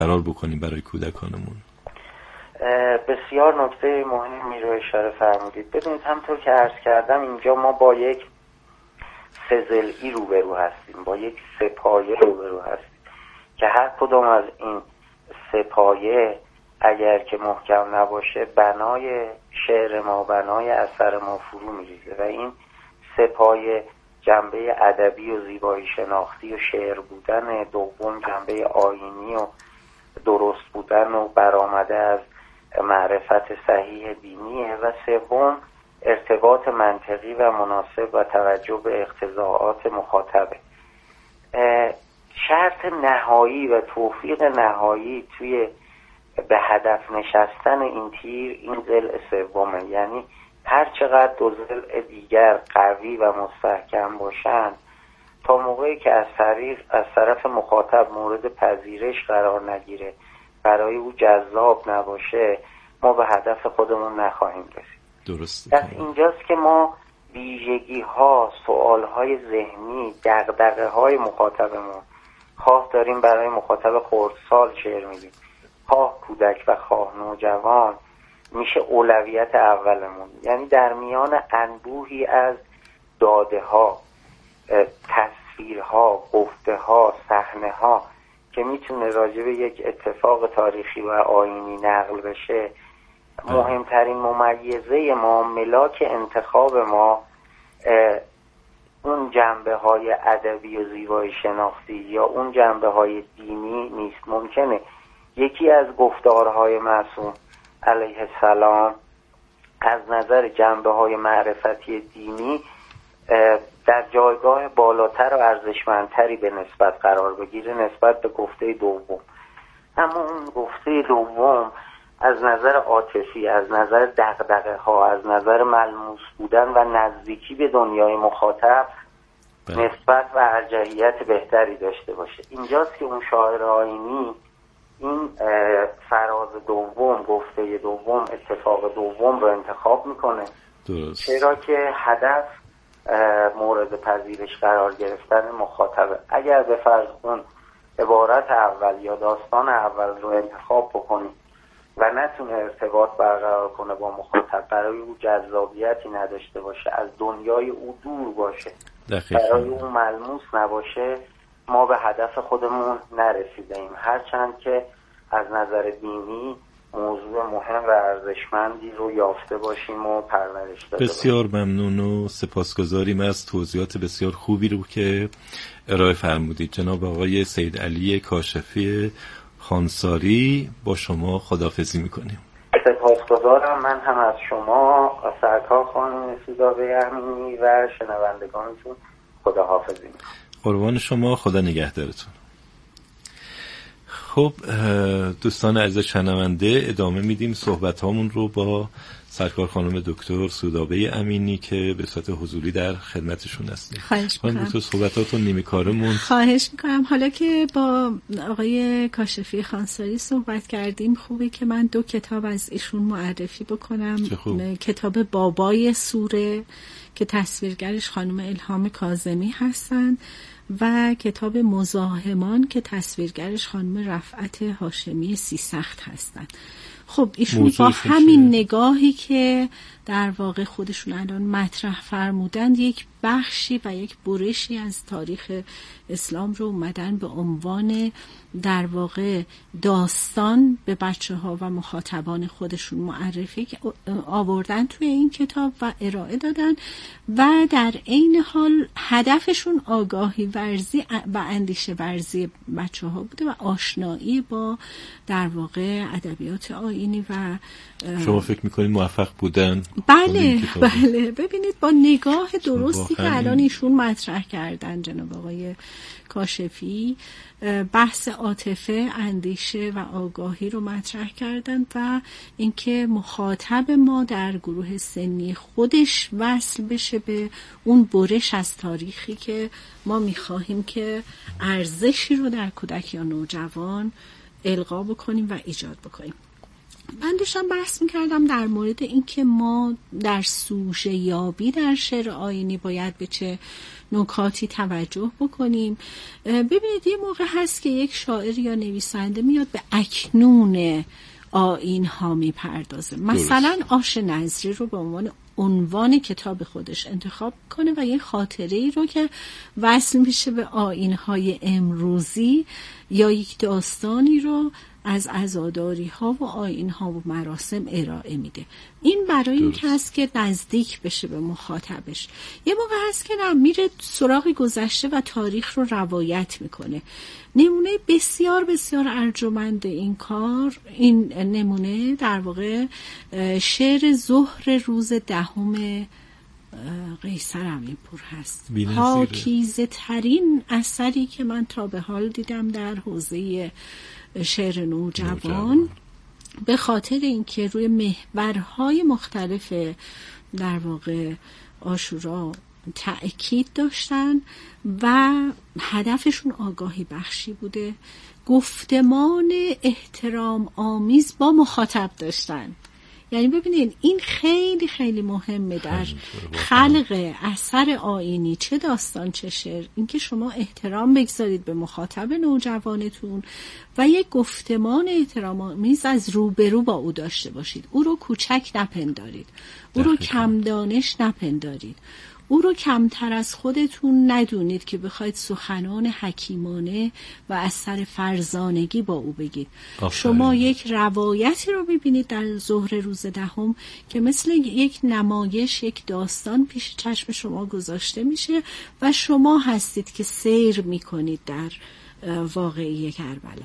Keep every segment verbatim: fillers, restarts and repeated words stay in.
قرار بکنیم برای کودکانمون؟ بسیار نکته مهمی رو اشاره فرمودید. ببینید همطور که عرض کردم اینجا ما با یک سه‌ضلعی روبرو هستیم، با یک سه پایه روبرو هستیم که هر کدام از این سه پایه اگر که محکم نباشه بنای شعر ما، بنای اثر ما فرو میریزه و این سه پایه جنبه ادبی و زیبایی شناختی و شعر بودن، دوم جنبه آیینی و درست بودن و برآمده از معرفت صحیح دینیه و سوم ارتباط منطقی و مناسب و توجه به اقتضاعات مخاطبه. شرط نهایی و توفیق نهایی توی به هدف نشستن این تیر این ضلع سومه، یعنی هر چقدر دو ضلع دیگر قوی و مستحکم باشن تا موقعی که از طریق از طرف مخاطب مورد پذیرش قرار نگیره، برای او جذاب نباشه، ما به هدف خودمون نخواهیم رسید. درسته. پس اینجاست که ما ویژگی ها، سوال های ذهنی، دغدغه های مخاطبمون، خواه داریم برای مخاطب خردسال شعر میگیم، خواه کودک و خواه نوجوان، میشه اولویت اولمون. یعنی در میان انبوهی از داده ها، تصویرها، گفته ها، صحنه ها که میتونه راجع به یک اتفاق تاریخی و آیینی نقل بشه، مهمترین ممیزه ما، ملاک انتخاب ما اون جنبه های ادبی و زیبایی شناختی یا اون جنبه های دینی نیست. ممکنه یکی از گفتارهای معصوم علیه السلام از نظر جنبه های معرفتی دینی در جایگاه بالاتر و ارزشمندتری به نسبت قرار بگیره نسبت به گفته دوم، اما اون گفته دوم از نظر عاطفی، از نظر دغدغه ها، از نظر ملموس بودن و نزدیکی به دنیای مخاطب بله. نسبت و ارجحیت بهتری داشته باشه. اینجاست که اون شاعر آیینی این فراز دوم، گفته دوم، اتفاق دوم رو انتخاب میکنه. درست. چرا که هدف مورد پذیرش قرار گرفتن مخاطبه. اگر به فرض اون عبارت اول یا داستان اول رو انتخاب بکنیم و نتونه ارتباط برقرار کنه با مخاطب، برای او جذابیتی نداشته باشه، از دنیای او دور باشه، دقیقا. برای او ملموس نباشه، ما به هدف خودمون نرسیده ایم، هرچند که از نظر دینی موضوع مهم و ارزشمندی رو یافته باشیم و پرورش داده بسیار ممنون و سپاسگزاریم از توضیحات بسیار خوبی رو که ارائه فرمودید. جناب آقای سید علی کاشفی خانساری، با شما خداحافظی میکنیم. سپاسگزارم. من هم از شما سرکار خانم سودابه امینی و شنوندگانتون خداحافظی میکنم. قربان شما، خدا نگهدارتون. خب دوستان عزیز شنونده، ادامه میدیم صحبت هامون رو با سرکار خانم دکتر سودابه امینی که به صورت حضوری در خدمتشون هستیم. خواهش میکنم. دکتر صحبتاتون نیمه کارمون. خواهش میکنم. حالا که با آقای کاشفی خانساری صحبت کردیم، خوبه که من دو کتاب از ایشون معرفی بکنم. کتاب بابای سوره که تصویرگرش خانم الهام کاظمی هستن و کتاب مزاحمان که تصویرگرش خانم رفعت هاشمی سیسخت هستن. خب ایشون با همین نگاهی که در واقع خودشون الان مطرح فرمودند، یک بخشی و یک برشی از تاریخ اسلام رو اومدن به عنوان در واقع داستان به بچه ها و مخاطبان خودشون معرفی آوردن توی این کتاب و ارائه دادن و در این حال هدفشون آگاهی ورزی و اندیشه ورزی بچه ها بوده و آشنایی با در واقع ادبیات آیینی. و شما فکر میکنید موفق بودن؟ بله بله. ببینید با نگاه درستی که الان ایشون مطرح کردن جناب آقای کاشفی، بحث عاطفه، اندیشه و آگاهی رو مطرح کردن و اینکه مخاطب ما در گروه سنی خودش وصل بشه به اون برش از تاریخی که ما میخواهیم که ارزشی رو در کودک یا نوجوان القا بکنیم و ایجاد بکنیم. من داشتم بحث میکردم در مورد اینکه ما در سوژه یابی در شعر آیینی باید به چه نکاتی توجه بکنیم. ببینید یه موقع هست که یک شاعر یا نویسنده میاد به اکنون آیین ها میپردازه. مثلا آش نظری رو به عنوان عنوان کتاب خودش انتخاب کنه و یه خاطره ای رو که وصل میشه به آیین های امروزی یا یک داستانی رو از عزاداری ها و آیین ها و مراسم ارائه میده. این برای این که هست که نزدیک بشه به مخاطبش. یه موقع هست که نه، میره سراغ گذشته و تاریخ رو روایت میکنه. نمونه بسیار بسیار ارجمند این کار، این نمونه در واقع شعر ظهر روز دهم قیصر امیرپور هست. پاکیزه ترین اثری که من تا به حال دیدم در حوزه شعر نوجوان، به خاطر اینکه روی محورهای مختلف در واقع عاشورا تأکید داشتن و هدفشون آگاهی بخشی بوده، گفتمان احترام آمیز با مخاطب داشتن. یعنی ببینید این خیلی خیلی مهمه در خلق اثر آیینی، چه داستان چه شعر، اینکه شما احترام بگذارید به مخاطب نوجوانتون و یک گفتمان احترام‌آمیز از روبرو با او داشته باشید. او رو کوچک نپندارید، او رو کم دانش نپندارید، او رو کمتر از خودتون ندونید که بخواید سخنان حکیمانه و از سر فرزانگی با او بگید. آفرین. شما یک روایتی رو ببینید در ظهر روز دهم که مثل یک نمایش، یک داستان پیش چشم شما گذاشته میشه و شما هستید که سیر میکنید در واقعی کربلا.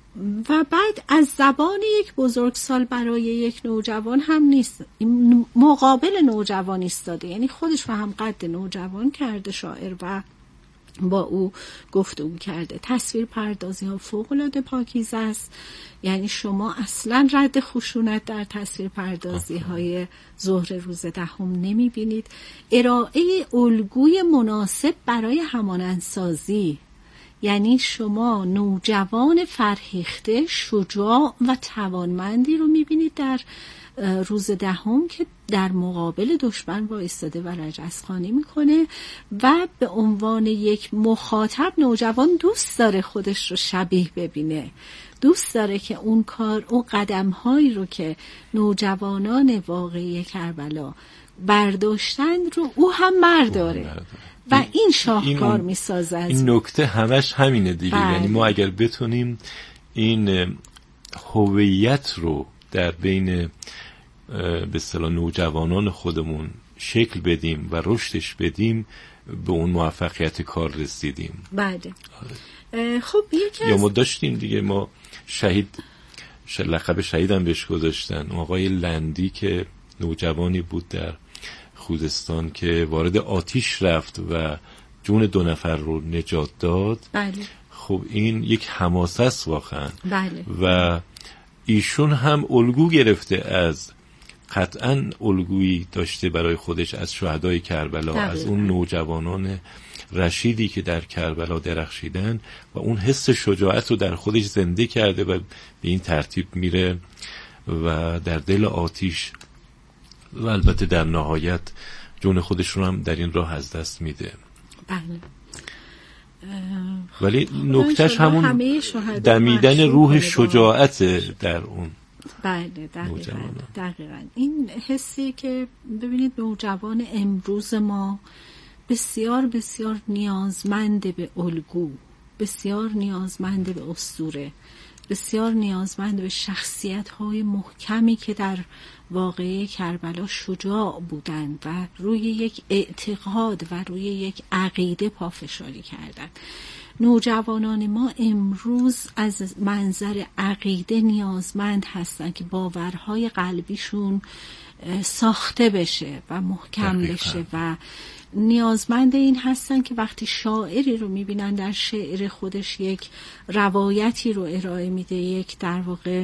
و بعد از زبان یک بزرگسال برای یک نوجوان هم نیست، مقابل نوجوان ایستاده، یعنی خودش رو هم قد نوجوان کرده شاعر و با او گفتگو کرده. تصویر پردازی ها فوق العاده پاکیزه است، یعنی شما اصلا رد خشونت در تصویر پردازی های ظهر روز دهم نمی بینید. ارائه الگوی مناسب برای همانندسازی، یعنی شما نوجوان فرهیخته، شجاع و توانمندی رو میبینید در روز دهم که در مقابل دشمن وایستاده و رجزخوانی میکنه و به عنوان یک مخاطب نوجوان دوست داره خودش رو شبیه ببینه، دوست داره که اون کار، اون قدم‌هایی رو که نوجوانان واقعی کربلا برداشتن رو او هم برداره و این شاهکار می سازه. این نکته همش همینه دیگه. بله. یعنی ما اگر بتونیم این هویت رو در بین به اصطلاح نوجوانان خودمون شکل بدیم و رشدش بدیم، به اون موفقیت کار رسیدیم. بله. خب یکی یا ما داشتیم دیگه، ما شهید لقب شهیدم بهش گذاشتن، آقای لندی که نوجوانی بود در خوزستان که وارد آتیش رفت و جون دو نفر رو نجات داد. بله. خب این یک حماسه است واقعا. بله. و ایشون هم الگو گرفته از، قطعا الگویی داشته برای خودش از شهدای کربلا، دقیقا. از اون نوجوانان رشیدی که در کربلا درخشیدن و اون حس شجاعت رو در خودش زنده کرده و به این ترتیب میره و در دل آتیش و البته در نهایت جون خودش رو هم در این راه از دست میده. بله. ولی نکتهش همون دمیدن روح شجاعت در اون. بله دقیقاً. دقیقاً این حسی که ببینید نوجوان امروز ما بسیار بسیار نیازمند به الگو، بسیار نیازمند به اسطوره، بسیار نیازمند به شخصیت‌های محکمی که در واقعه کربلا شجاع بودند و روی یک اعتقاد و روی یک عقیده پافشاری کردند. نوجوانان ما امروز از منظر عقیده نیازمند هستند که باورهای قلبیشون ساخته بشه و محکم دقیقا. بشه و نیازمند این هستن که وقتی شاعری رو میبینن در شعر خودش یک روایتی رو ارائه میده، یک در واقع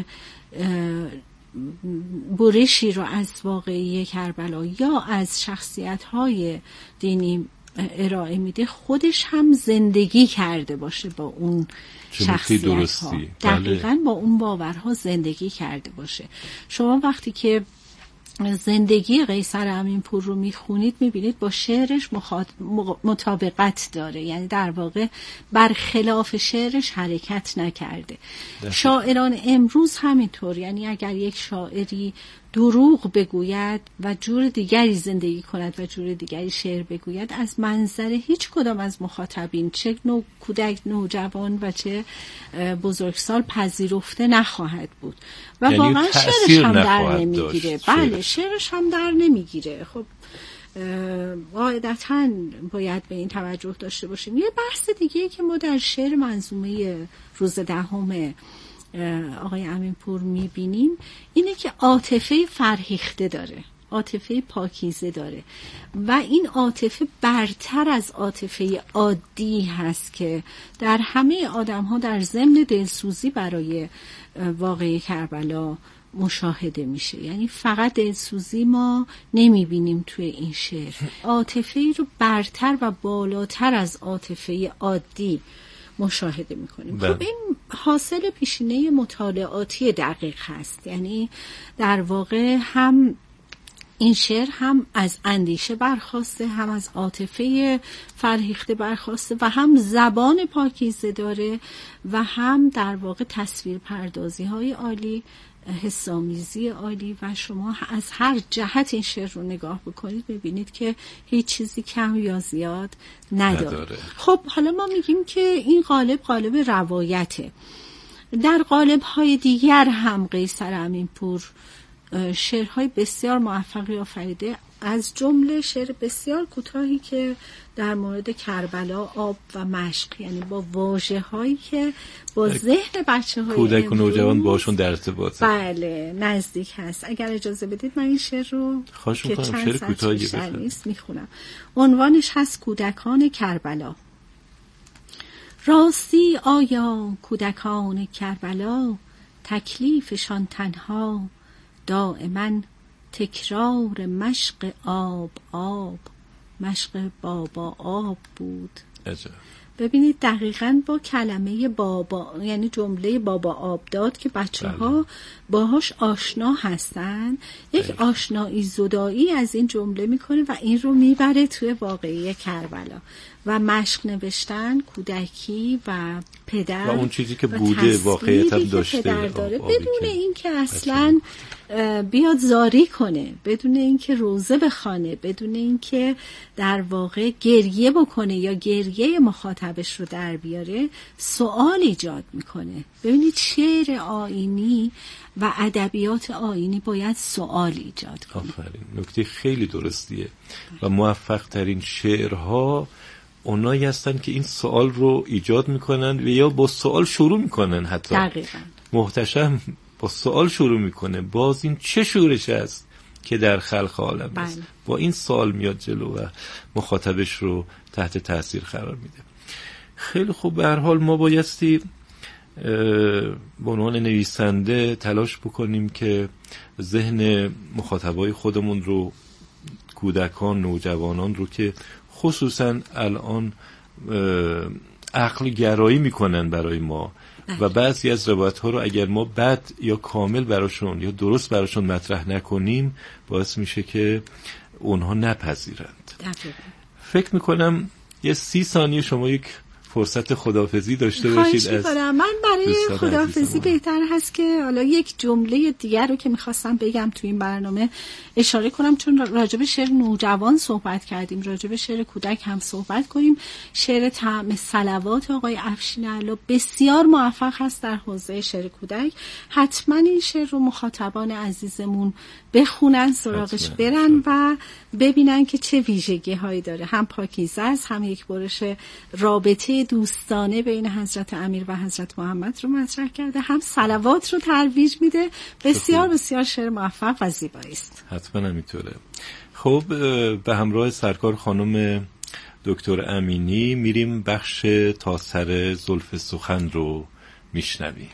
برشی رو از واقعی کربلا یا از شخصیت‌های دینی ارائه میده خودش هم زندگی کرده باشه با اون شخصیت ها، دقیقاً بله. با اون باورها زندگی کرده باشه. شما وقتی که زندگی قیصر امینپور رو میخونید میبینید با شعرش مخاط... مطابقت داره، یعنی در واقع برخلاف شعرش حرکت نکرده. شاعران امروز همینطور، یعنی اگر یک شاعری دروغ بگوید و جور دیگری زندگی کند و جور دیگری شعر بگوید، از منظر هیچ کدام از مخاطبین، چه نوع کودک، نوجوان و چه بزرگسال، پذیرفته نخواهد بود و یعنی واقعا شعرش هم در نمیگیره. بله شعرش هم در نمیگیره. خب قاعدتاً باید به این توجه داشته باشیم. یه بحث دیگه که ما در شعر منظومه روز دهم آقای امینپور میبینیم اینه که عاطفه فرهیخته داره، عاطفه پاکیزه داره و این عاطفه برتر از عاطفه عادی هست که در همه آدم ها در ضمن دلسوزی برای واقعه کربلا مشاهده میشه. یعنی فقط دلسوزی ما نمیبینیم توی این شعر، عاطفه رو برتر و بالاتر از عاطفه عادی مشاهده میکنیم. خب این حاصل پیشینه مطالعاتی دقیق هست، یعنی در واقع هم این شعر هم از اندیشه برخواسته، هم از عاطفه فرهیخته برخواسته و هم زبان پاکیزه داره و هم در واقع تصویر پردازی های عالی، حسامیزی عالی و شما از هر جهت این شعر رو نگاه بکنید ببینید که هیچ چیزی کم یا زیاد نداره. نداره. خب حالا ما میگیم که این قالب قالب روایته. در قالب های دیگر هم قیصر امینپور شعرهای بسیار موفقی آفریده، از جمله شعر بسیار کوتاهی که در مورد کربلا، آب و مشق، یعنی با واژه هایی که با ذهن بچه های کودک و نوجوان باشون در ارتباط بله نزدیک هست. اگر اجازه بدید من این شعر رو که چند سطر بیشتر نیست میخونم. عنوانش هست کودکان کربلا. راستی آیا کودکان کربلا تکلیفشان تنها دائما تکرار مشق آب آب مشق بابا آب بود؟ عجب. ببینید دقیقاً با کلمه بابا، یعنی جمله بابا آب داد که بچه ها باهاش آشنا هستن، یک بله. آشنایی زدایی از این جمله میکنه و این رو میبره توی واقعی کربلا و مشق نوشتن، کودکی و پدر و اون چیزی که بوده واقعیت داشته پدر داره، بدون اینکه اصلاً بیاد زاری کنه، بدون اینکه روزه بخونه، بدون اینکه در واقع گریه بکنه یا گریه مخاطبش رو در بیاره، سوال ایجاد میکنه. ببینید شعر آیینی و ادبیات آیینی باید سوال ایجاد کنه. آفرین، نکته خیلی درستیه و موفق ترین شعرها اونایی هستن که این سوال رو ایجاد میکنن و یا با سوال شروع میکنن. حتی دقیقاً محتشم با سوال شروع میکنه، باز این چه شورش است که در خلق عالم است. با این سوال میاد جلو و مخاطبش رو تحت تاثیر قرار میده. خیلی خوب، به هر حال ما بایستی به عنوان نویسنده تلاش بکنیم که ذهن مخاطبای خودمون رو، کودکان، نوجوانان رو که خصوصا الان عقل گرایی میکنن برای ما و بعضی از روایت ها رو اگر ما بد یا کامل براشون یا درست براشون مطرح نکنیم باعث میشه که اونها نپذیرند. فکر میکنم یه سی ثانیه شما یک فرصت خداحافظی داشته باشید. از من برای خداحافظی بهتر هست که حالا یک جمله دیگر رو که میخواستم بگم تو این برنامه اشاره کنم، چون راجب شعر نوجوان صحبت کردیم، راجب شعر کودک هم صحبت کنیم. شعر طعم صلوات آقای افشین علا بسیار موفق هست در حوزه شعر کودک. حتما این شعر رو مخاطبان عزیزمون بخونن، سراغش برن و ببینن که چه ویژگی هایی داره. هم پاکیزه است، هم یک برش رابطه دوستانه بین حضرت امیر و حضرت محمد رو مطرح کرده، هم صلوات رو ترویج میده. بسیار بسیار شعر موفق و زیبایی است. حتما همینطوره. خب به همراه سرکار خانم دکتر امینی میریم بخش تا سر زلف سخن رو میشنویم.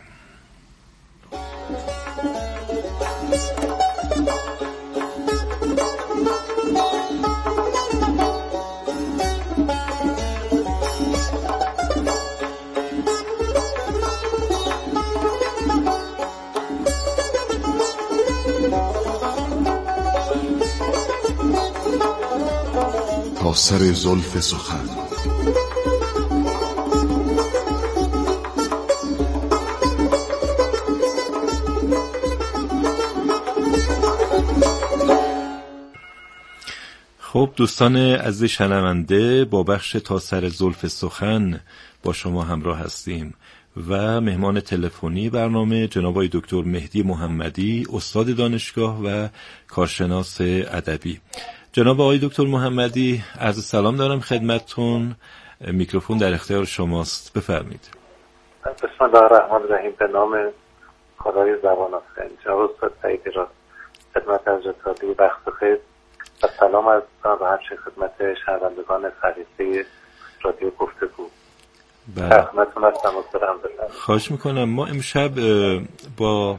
تا سر زلف سخن. خب دوستان عزیز شنونده، با بخش تا سر زلف سخن با شما همراه هستیم و مهمان تلفنی برنامه جناب آقای دکتر مهدی محمدی، استاد دانشگاه و کارشناس ادبی. جناب آقای دکتر محمدی، عرض سلام دارم خدمتتون. میکروفون در اختیار شماست، بفرمایید. بسم الله الرحمن الرحیم. به نام خدای زبان آفرین. جناب استاد سعید را خدمت حضرت عالی وقت بخیر و سلام از و همچنین خدمت شنوندگان فریضه رادیو گفتگو. بله. خدمتتون هستم استاد. خواهش میکنم. ما امشب با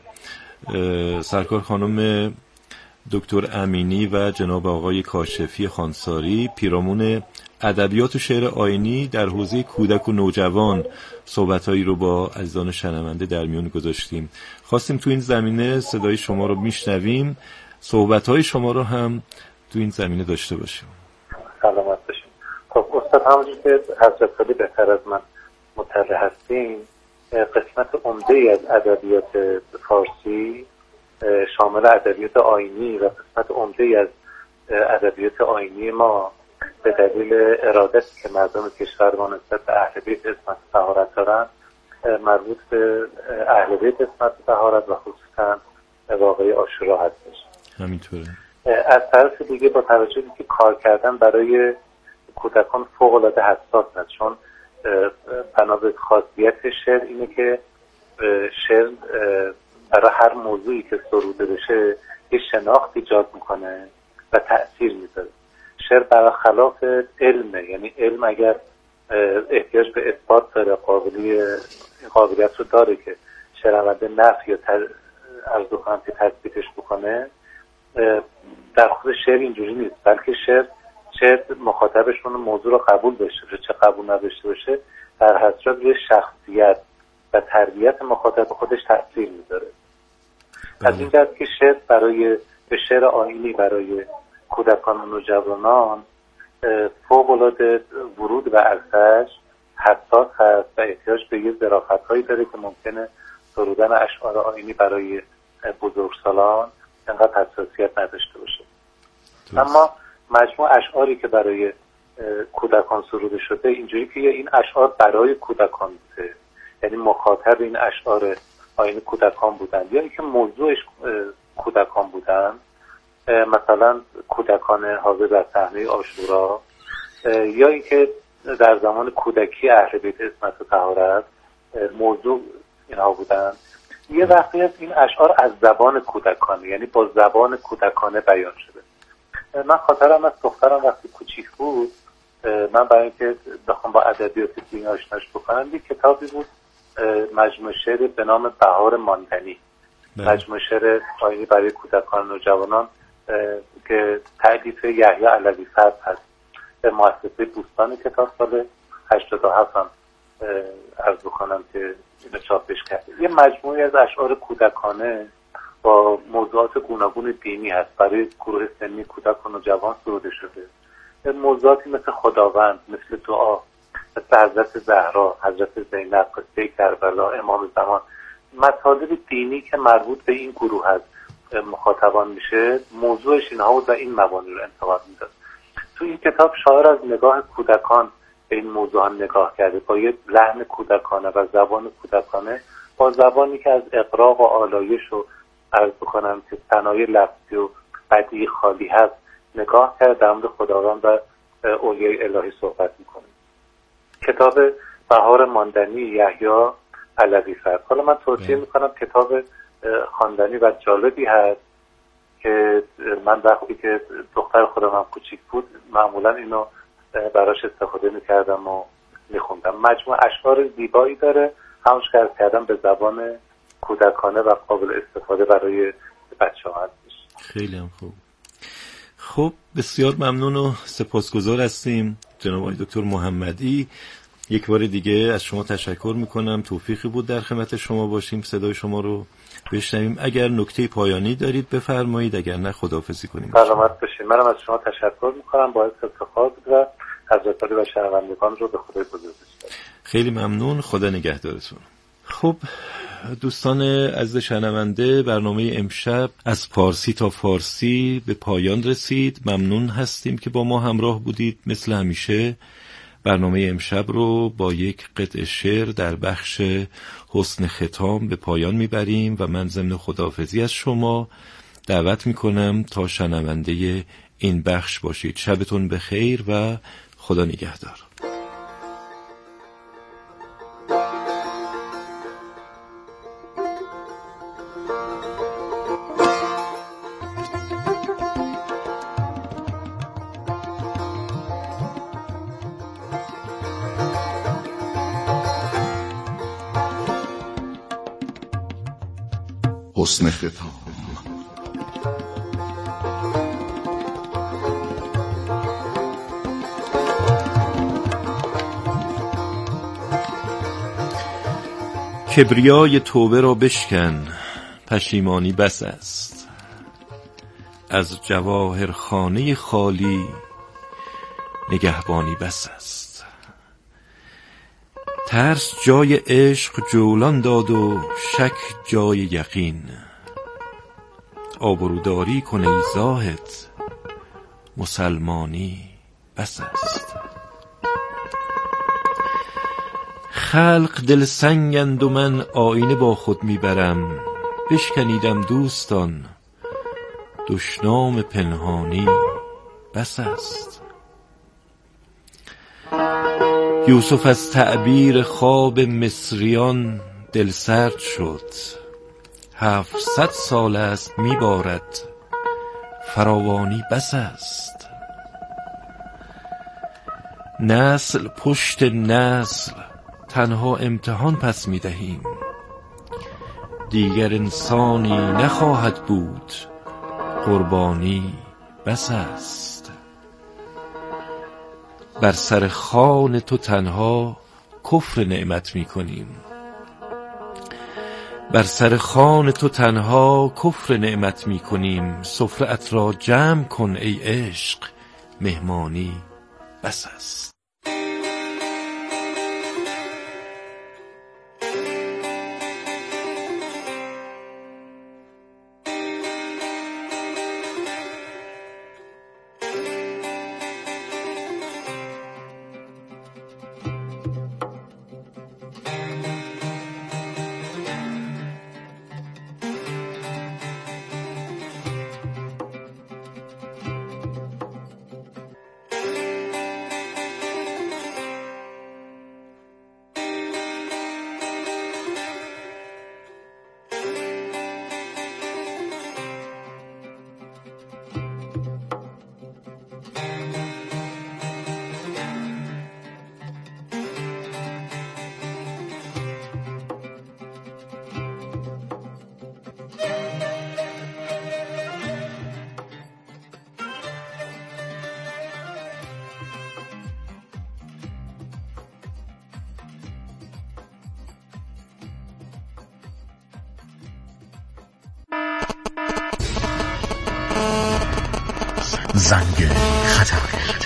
سرکار خانم دکتر امینی و جناب آقای کاشفی خانساری، پیرامون ادبیات و شعر آیینی در حوزه کودک و نوجوان، صحبتایی رو با عزیزان شنونده در میون گذاشتیم. خواستیم تو این زمینه صدای شما رو میشنویم، صحبتهای شما رو هم تو این زمینه داشته باشیم. سلامت باشیم. خب استاد، همونجور که حضرت عالی بهتر از من مطلع هستیم، قسمت عمده از ادبیات فارسی شامل ادبیات آیینی و قسمت عمده از ادبیات آیینی ما به دلیل ارادتی که مردم کشور ما نسبت به اهل بیت عصمت و طهارت دارن، مربوط به اهل بیت عصمت و طهارت و خصوصا واقعه عاشورا هستش. همینطوره. از طرف دیگه با توجه به که کار کردن برای کودکان فوق العاده حساس است، چون بنا به خاصیت شعر اینه که شعر برای هر موضوعی که سروده بشه یه شناخت ایجاد میکنه و تأثیر میذاره. شعر برخلاف علمه، یعنی علم اگر احتیاج به اثبات داره، قابلی قابلیت رو داره که شنونده نفی یا عرض کنم که تثبیتش بکنه، در خود شعر اینجوری نیست، بلکه شعر شعر مخاطبشون موضوع رو قبول داشته باشه چه قبول نداشته باشه، در حسرت روی شخصیت و تربیت مخاطب خودش تأثیر میذاره. از این جهت که شعر برای به شعر آیینی برای کودکان و نوجوانان فوق العاده ورود و ارتش حساس هست و احتیاج به یه ظرافت‌هایی داره که ممکنه سرودن اشعار آیینی برای بزرگسالان انقدر حساسیت نداشته باشه. اما مجموع اشعاری که برای کودکان سروده شده اینجوری که این اشعار برای کودکان بوده، یعنی مخاطب این اشعار آیین کودکان بودن یا اینکه موضوعش کودکان بودن، مثلا کودکان حاضر در صحنه عاشورا، یا اینکه در زمان کودکی اهل بیت عصمت و طهارت موضوع اینها بودن. یه وقتی از این اشعار از زبان کودکانه، یعنی با زبان کودکانه بیان شده. من خاطرم از دخترم وقتی کوچیک بود، من برای اینکه بخوام با ادبیات دینی آشناش بکنم، یک کتابی بود مجموعه شعر به نام بهار ماندنی، مجموعه شعر آیینی برای کودکان و نوجوانان که تألیف یحیی علوی فرد هست. به مؤسسه بوستان کتاب سال هشتاد و هفت هم عرض بکنم که اینو چاپش کرده. یه مجموعه از اشعار کودکانه با موضوعات گوناگون دینی هست، برای گروه سنی کودک و نوجوان سروده شده. موضوعاتی مثل خداوند، مثل دعا، مثل حضرت زهرا، حضرت زینب، قصه کربلا، امام زمان، مطالب دینی که مربوط به این گروه هست مخاطبان میشه، موضوعش اینها بود و این مبانی رو انتقال میداد. تو این کتاب شاعر از نگاه کودکان به این موضوع هم نگاه کرده، با یک لحن کودکانه و زبان کودکانه، با زبانی که از اغراق و آلایش و عرض بکنم که صنایع لفظی و بدیعی خالی هست نگاه کرده، در مورد خداوند و اولیای الهی صحبت میکنه. کتاب بهار ماندنی یحیی علوی فرد. حالا من توصیه میکنم، کتاب خواندنی و جالبی هست که من وقتی که دختر خودم هم کوچیک بود معمولا اینو براش استفاده میکردم و میخوندم. مجموع اشعار زیبایی داره، همونش که عرض کردم به زبان کودکانه و قابل استفاده برای بچه ها هستش. خیلی هم خوب. خب بسیار ممنون و سپاسگزار هستیم جناب آقای دکتر محمدی. یک بار دیگه از شما تشکر میکنم، توفیقی بود در خدمت شما باشیم، صدای شما رو بشنویم. اگر نکته پایانی دارید بفرمایید، اگر نه خداحافظی کنیم. سلامت باشید. منم از شما تشکر میکنم، باعث افتخار بود و حضرت علی و شنوندگان رو به خدای بزرگ بسپارم. خیلی ممنون، خدا نگهدارتون. خب دوستان عزیز شنونده، برنامه امشب از پارسی تا فارسی به پایان رسید. ممنون هستیم که با ما همراه بودید. مثل همیشه برنامه امشب رو با یک قطعه شعر در بخش حسن ختام به پایان میبریم و من ضمن خداحافظی از شما دعوت میکنم تا شنونده این بخش باشید. شبتون بخیر و خدا نگهدار. حسن ختام. کبریای توبه را بشکن، پشیمانی بس است. از جواهر خانه خالی نگهبانی بس است. ترس جای عشق جولان داد و شک جای یقین. آبروداری کن ای زاهد، مسلمانی بس است. خلق دل سنگند و من آینه با خود میبرم. بشکنیدم دوستان، دشنام پنهانی بس است. یوسف از تعبیر خواب مصریان دل سرد شد. هفتصد سال است میبارد، فراوانی بس است. نسل پشت نسل تنها امتحان پس میدهیم. دیگر انسانی نخواهد بود، قربانی بس است. بر سر خوان تو تنها کفر نعمت میکنیم. بر سر خوان تو تنها کفر نعمت میکنیم. سفره‌ات را جمع کن ای عشق، مهمانی بس است. زنگ خطر.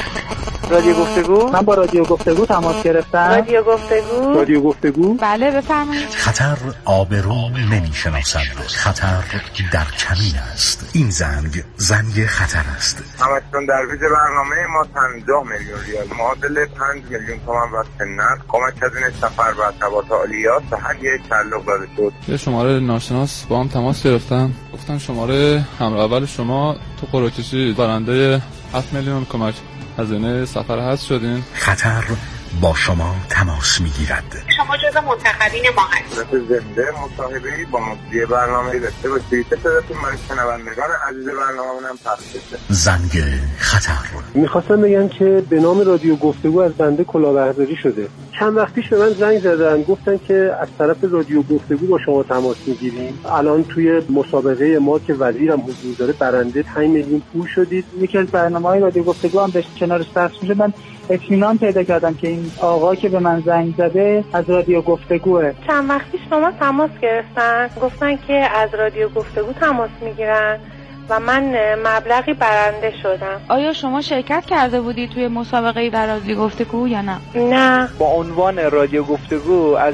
رادیو گفتگو؟ من با رادیو گفتگو تماس گرفتم. رادیو گفتگو؟ رادیو گفتگو؟ بله بفرمایید. خطر آبرو نمیشناسد، خطر در کمین است. این زنگ زنگ خطر است. همچنان در ویژه برنامه ما پنجاه میلیون ریال معادل پنج میلیون تومان واسه نقد کمک هزینه سفر و تبادل عالیات به هر یک تعلق داده شد. یه شماره ناشناس با هم تماس گرفتم، گفتن شماره همراه اول شما تو قرعه کشی برنده هفت میلیون کمک هزینه سفر هست شدین. خطر با شما تماس میگیرد. شما جزو منتخبین ما هستید. زنده مصاحبه‌ای با مجری برنامه داشته باشید. صداتون برای شنوندگان عزیز برنامه‌مون هم پخش بشه. زنگ خطر. میخواستم بگم که به نام رادیو گفتگو از بنده کلاهبرداری شده. چند وقت پیش به من زنگ زدن، گفتن که از طرف رادیو گفتگو با شما تماس میگیریم. الان توی مسابقه ما که وزیرم حضور داره برنده پنج میلیون پول شدید. یکی از برنامه‌های رادیو گفتگو هم داشت کنارش پخش میشه. من اطمینان پیدا کردم که این آقا که به من زنگ زده از رادیو گفتگوه. چند وقت پیش با ما تماس گرفتن، گفتن که از رادیو گفتگو تماس میگیرن و من مبلغی برنده شدم. آیا شما شرکت کرده بودی توی مسابقه در رادیو گفتگو یا نه؟ نه. با عنوان رادیو گفتگو از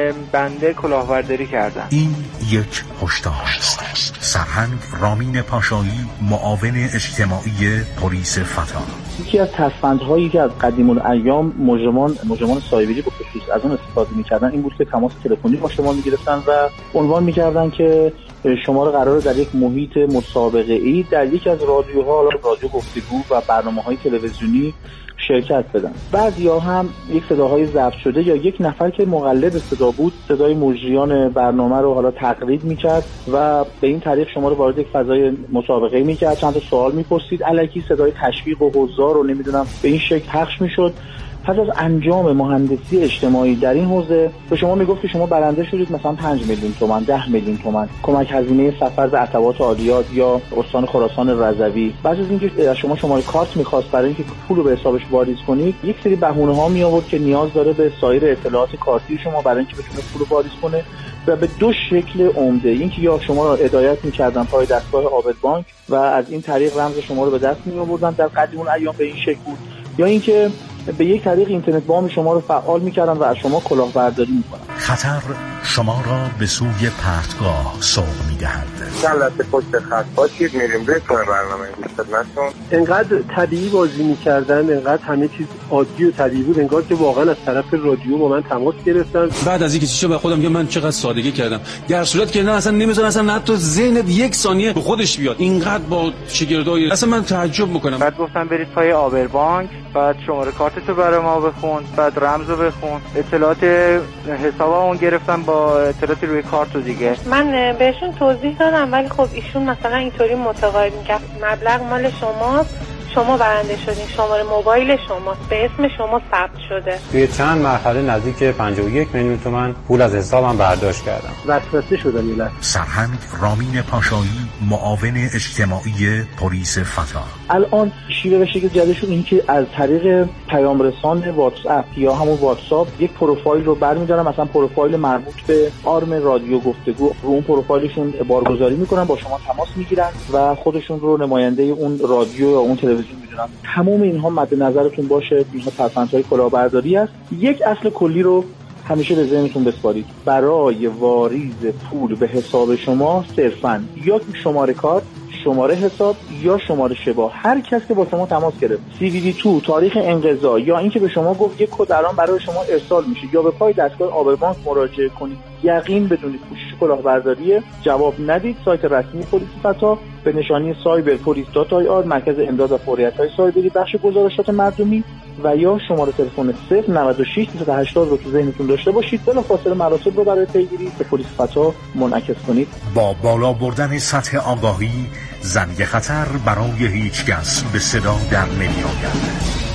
بنده کلاهبرداری کردم. این یک هشدار است. سرهنگ رامین پاشایی، معاون اجتماعی پلیس فتا. یکی از تصفندهایی که از قدیم الایام مجرمان مجرمان سایبری به خصوص از اون استفاده می‌کردن این بود که تماس تلفنی با شما می‌گرفتن و عنوان می‌کردن که شما رو قراره در یک محیط مسابقه‌ای در یک از رادیوها، حالا رادیو گفتگو و برنامه‌های تلویزیونی شرکت بدن. بعضیا هم یک صداهای ضبط شده یا یک نفر که مقلد صدا بود صدای مجریان برنامه رو حالا تقلید می‌کرد و به این طریق شما رو وارد یک فضای مسابقه می‌کرد، چند تا سوال می‌پرسید، الکی صدای تشویق و حضار رو نمیدونم به این شکل پخش می‌شد. پس از انجام مهندسی اجتماعی در این حوزه به شما میگفت که شما برنده شدید مثلا پنج میلیون تومان، ده میلیون تومان کمک هزینه سفر به عتبات عالیات یا استان خراسان رضوی. بعد از اینکه از شما شماره کارت می‌خواست برای اینکه پول رو به حسابش واریز کنید، یک سری بهونه‌ها می آورد که نیاز داره به سایر اطلاعات کارتی شما برای اینکه بتونه پول رو واریز کنه و به دو شکل عمده. اینکه یا شما رو هدایت می‌کردن پای دستگاه عابد بانک و از این طریق رمز شما رو به دست می‌آوردن، در قدیم الایام به این شکل بود، یا اینکه به یک طریق اینترنت بام شما رو فعال می‌کردن و از شما کلاهبرداری می‌کنن. خطر شما را به سوی پرتگاه سوق می‌دهد. چند پشت خط باشید، میریم بهتون برنامه گوش خدمتتون. انقدر طبیعی بازی می‌کردن، انقدر همه چیز عادی و طبیعی بود، انگار که واقعا از طرف رادیو با من تماس گرفتن. بعد از اینکه چیزا به خودم که من چقدر سادگی کردم، در صورت که نه اصلا نمی‌ذارن اصلا حتی ذهنت یک ثانیه به خودش بیاد. اینقدر با شگردای اصلا من تعجب می‌کنم. بعد گفتم برید پای آبر بانک، بعد شماره کارتتو برای ما بخون، بعد رمزو بخون، اطلاعات حسابمون گرفتن با اطلاعاتی روی کارت و دیگه. من بهشون توضیح دادم ولی خب ایشون مثلا اینطوری متقاعد می‌کرد مبلغ مال شماست، شما برنده شدین، شماره موبایل شماست، به اسم شما ثبت شده. توی چند مرحله نزدیک پنجاه و یک میلیون تومان پول از حسابم برداشت کردم. وسوسه شدم یه لحظه. سرهنگ رامین پاشایی، معاون اجتماعی پلیس فتا. الان شیوه و شکل جدیدشون این که از طریق پیام رسان واتساپ یا همون واتساپ یک پروفایل رو برمی‌دارن، مثلا پروفایل مربوط به آرم رادیو گفتگو، رو اون پروفایلشون بارگذاری می‌کنن، با شما تماس می‌گیرن و خودشون رو نماینده اون رادیو یا اون تلویزیون می‌دونن. تمام اینها مد نظرتون باشه، اینها ترفندهای کلاهبرداری است. یک اصل کلی رو همیشه به ذهنتون بسپارید. برای واریز پول به حساب شما صرفاً یا شماره کارت، شماره حساب یا شماره شبا، هر کس که با شما تماس گرفت، سی وی دی دو، تاریخ انقضا یا اینکه به شما گفت یک کد الان برای شما ارسال میشه یا به پای دستگاه آبر بانک مراجعه کنید، یقین بدونید پوشش کلاهبرداری، جواب ندید. سایت رسمی پلیس فتا به نشانی سایبر پلیس دات آی آر، مرکز امداد و فوریت‌های سایبری، بخش گزارشات مردمی، و یا شماره تلفن صفر نود و شش دویست و هشتاد رو تو ذهنتون داشته باشید. بلافاصله مراسم رو برای پیگیری به پلیس فتا منعکس کنید. با بالا بردن سطح آگاهی، زنگ خطر برای هیچ کس به صدا در نمی آید.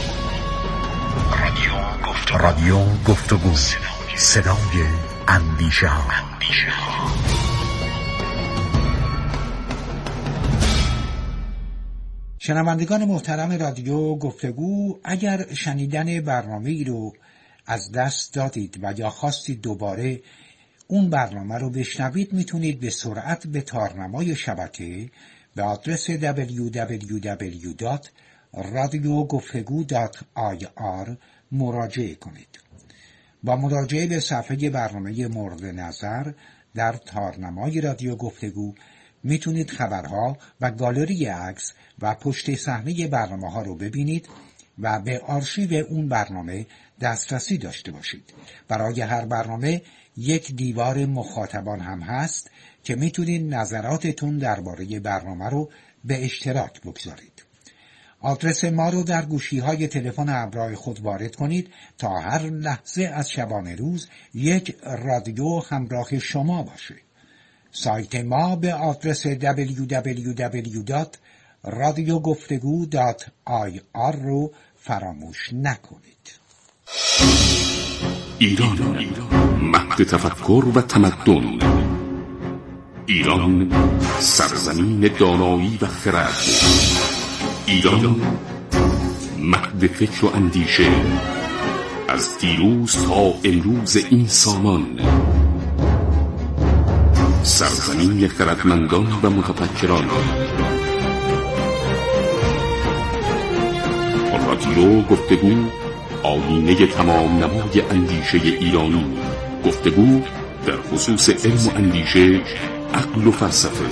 رادیو گفتگو، رادیو گفتگو، صدای اندیشه ها. شنوندگان محترم رادیو گفتگو، اگر شنیدن برنامه ای رو از دست دادید و یا خواستید دوباره اون برنامه رو بشنوید، میتونید به سرعت به تارنمای شبکه به آدرس دبلیو دبلیو دبلیو دات رادیو گفتگو دات آی آر مراجعه کنید. با مراجعه به صفحه برنامه مورد نظر در تارنمای رادیو گفتگو میتونید خبرها و گالری عکس و پشت صحنه برنامه ها رو ببینید و به آرشیو اون برنامه دسترسی داشته باشید. برای هر برنامه یک دیوار مخاطبان هم هست که میتونید نظراتتون درباره برنامه رو به اشتراک بگذارید. آدرس ما رو در گوشی های تلفن همراه خود وارد کنید تا هر لحظه از شبانه روز یک رادیو همراه شما باشه. سایت ما به آدرس دبلیو دبلیو دبلیو دات رادیو گفتگو دات آی آر رو فراموش نکنید. ایران، مهد تفکر و تمدن. ایران، سرزمین دانایی و خرد. ایران، مهد فکر و اندیشه، از دیروز تا امروز این سامان. سرزمین خردمندان و متفکران. رادیو گفتگو، آیینه تمام نمای اندیشه ایرانی. گفتگو در خصوص علم و اندیشه، عقل و فلسفه.